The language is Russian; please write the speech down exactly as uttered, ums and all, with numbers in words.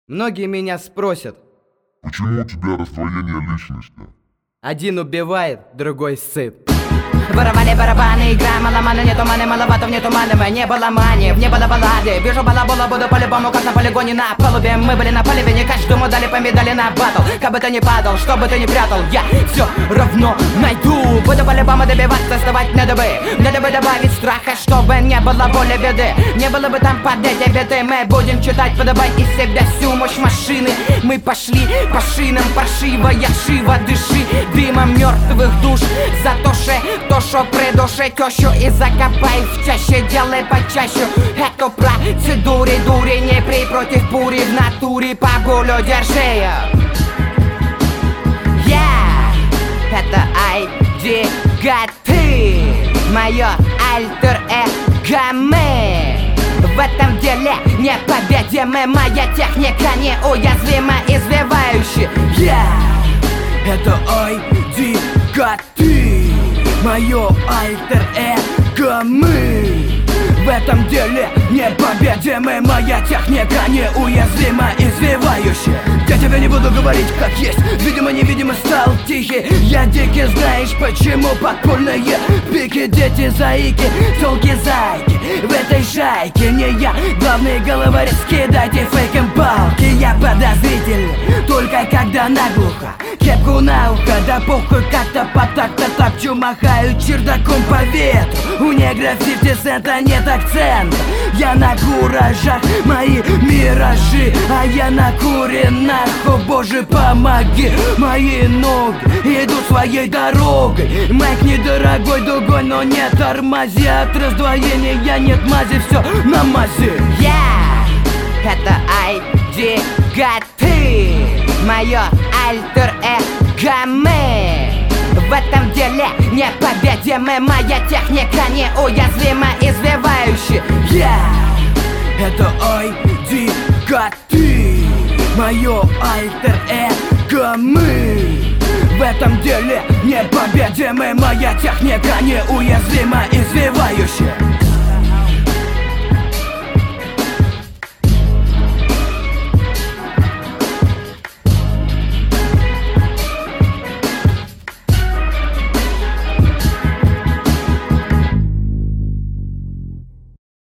Многие меня спросят, почему у тебя раздвоение личности? один убивает, другой сыт. Воровали барабаны, игра маломана, нету маны, маловатов, нету маны, мы не было мани, не было баллады. Вижу балабола, буду по-любому, как на полигоне на палубе. Мы были на полеве, не каждому дали по медали на батл. Как бы ты ни падал, что бы ты ни прятал, я все равно найду. Буду по-любому добиваться, вставать на дыбы. Надо бы добавить страха, чтобы не было боли, беды. Не было бы там под эти беды. Мы будем читать, подавать из себя всю мощь машины. Мы пошли по шинам, паршивая шива, дыши дымом мертвых душ. За то, что то, що придуши тещу и закопай в чаще, делай почаще эту процедуру, дури, не при против бури, в натуре погулю держи. Я, это ай ди Готы, мое альтер-эго мы. В этом деле непобедимы, моя техника неуязвима, извивающая. Я, это ай ди Готы, мое альтер-эго мы. В этом деле непобедимы, моя техника неуязвима, извивающая. Я тебе не буду говорить как есть, видимо невидимо стал тихий. Я дикий, знаешь почему? Подпольные пики, дети заики, толки зайки. В этой шайке не я, главный головорез, кидайте фейком палки. Я подозрительный, только когда наглухо, кепку на ухо, да похуй, как-то по так-то топчу, махаю чердаком по ветру. У негров пятьдесят цента нет акцента. Я на куражах, мои миражи, а я накурен, о боже помоги. Мои ноги идут своей дорогой. Майк недорогой дугой, но не тормози. От раздвоения нет мази, все на мази. Я, это ай ди Готы, мое альтер-эго мы. В этом деле непобедимы, моя техника неуязвима, извивающая. Я, это ай ди Готы, мое альтер-эго мы. В этом деле непобедимы, моя техника неуязвима, извивающая.